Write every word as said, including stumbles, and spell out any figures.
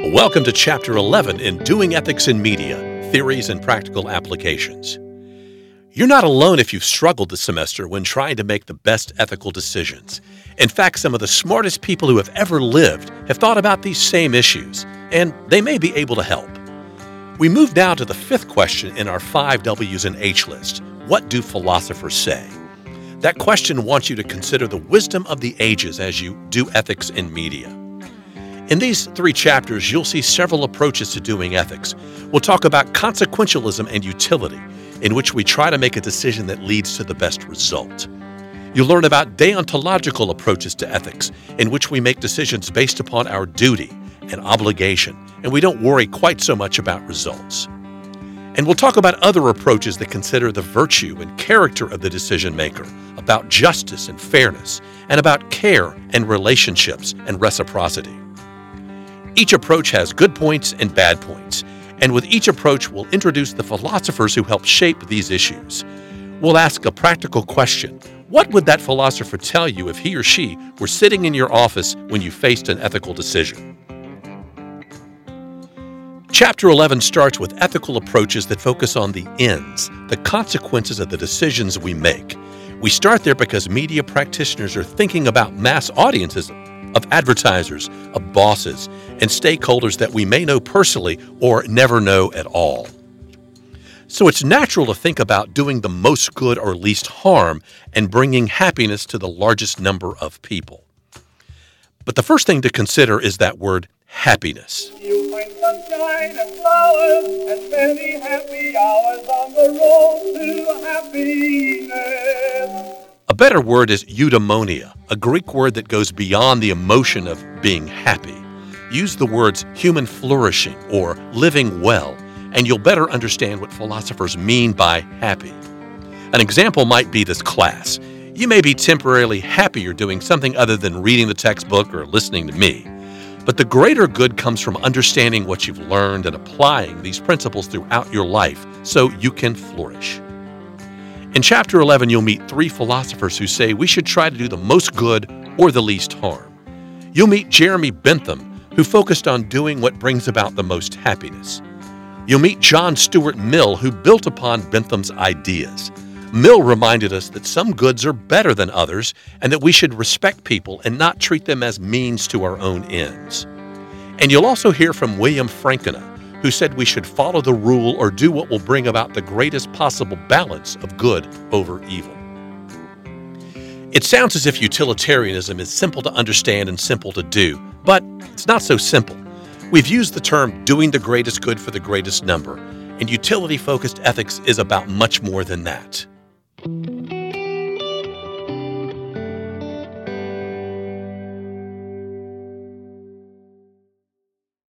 Welcome to Chapter eleven in Doing Ethics in Media, Theories and Practical Applications. You're not alone if you've struggled this semester when trying to make the best ethical decisions. In fact, some of the smartest people who have ever lived have thought about these same issues, and they may be able to help. We move now to the fifth question in our five W's and H list. What do philosophers say? That question wants you to consider the wisdom of the ages as you do ethics in media. In these three chapters, you'll see several approaches to doing ethics. We'll talk about consequentialism and utility, in which we try to make a decision that leads to the best result. You'll learn about deontological approaches to ethics, in which we make decisions based upon our duty and obligation, and we don't worry quite so much about results. And we'll talk about other approaches that consider the virtue and character of the decision maker, about justice and fairness, and about care and relationships and reciprocity. Each approach has good points and bad points, and with each approach we'll introduce the philosophers who help shape these issues. We'll ask a practical question. What would that philosopher tell you if he or she were sitting in your office when you faced an ethical decision? Chapter eleven starts with ethical approaches that focus on the ends, the consequences of the decisions we make. We start there because media practitioners are thinking about mass audiences of advertisers, of bosses, and stakeholders that we may know personally or never know at all. So it's natural to think about doing the most good or least harm and bringing happiness to the largest number of people. But the first thing to consider is that word happiness. You'll find sunshine and flowers and many happy hours on the road to happiness. A better word is eudaimonia, a Greek word that goes beyond the emotion of being happy. Use the words human flourishing or living well, and you'll better understand what philosophers mean by happy. An example might be this class. You may be temporarily happier doing something other than reading the textbook or listening to me, but the greater good comes from understanding what you've learned and applying these principles throughout your life so you can flourish. In Chapter eleven, you'll meet three philosophers who say we should try to do the most good or the least harm. You'll meet Jeremy Bentham, who focused on doing what brings about the most happiness. You'll meet John Stuart Mill, who built upon Bentham's ideas. Mill reminded us that some goods are better than others and that we should respect people and not treat them as means to our own ends. And you'll also hear from William Frankena, who said we should follow the rule or do what will bring about the greatest possible balance of good over evil. It sounds as if utilitarianism is simple to understand and simple to do, but it's not so simple. We've used the term doing the greatest good for the greatest number, and utility-focused ethics is about much more than that.